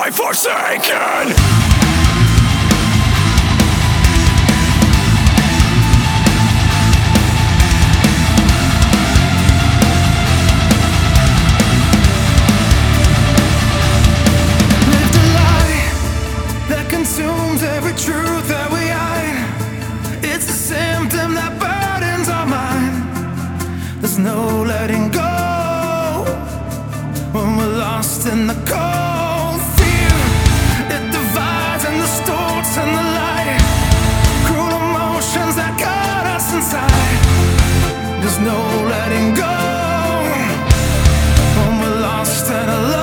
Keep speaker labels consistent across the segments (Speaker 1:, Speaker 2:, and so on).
Speaker 1: life forsaken.
Speaker 2: Consumes every truth that we hide. It's a symptom that burdens our mind. There's no letting go when we're lost in the cold. Fear, it divides and distorts in the light. Cruel emotions that got us inside. There's no letting go when we're lost and alone.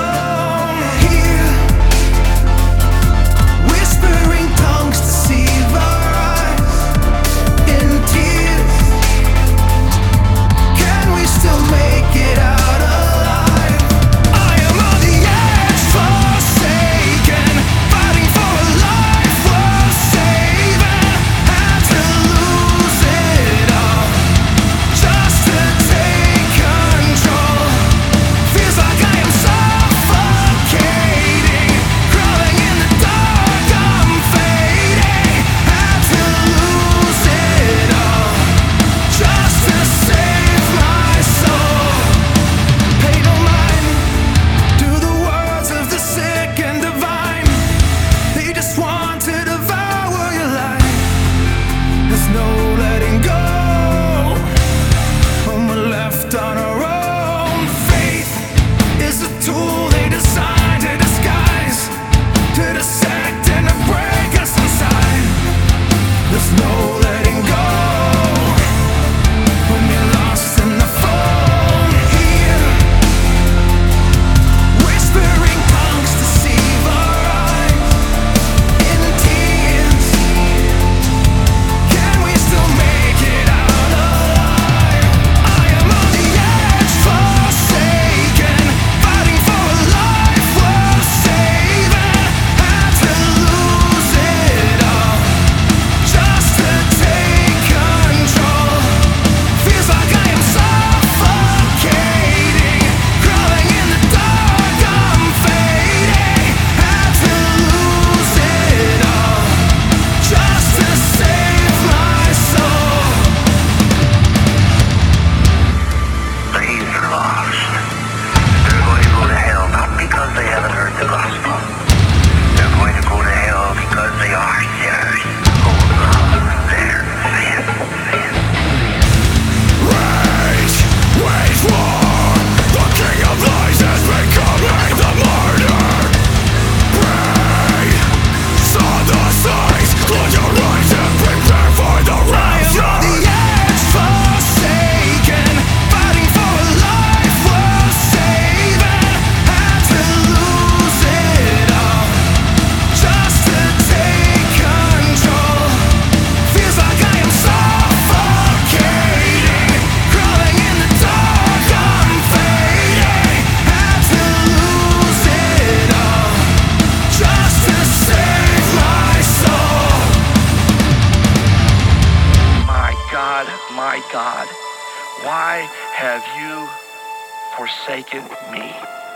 Speaker 3: My God, why have you forsaken me?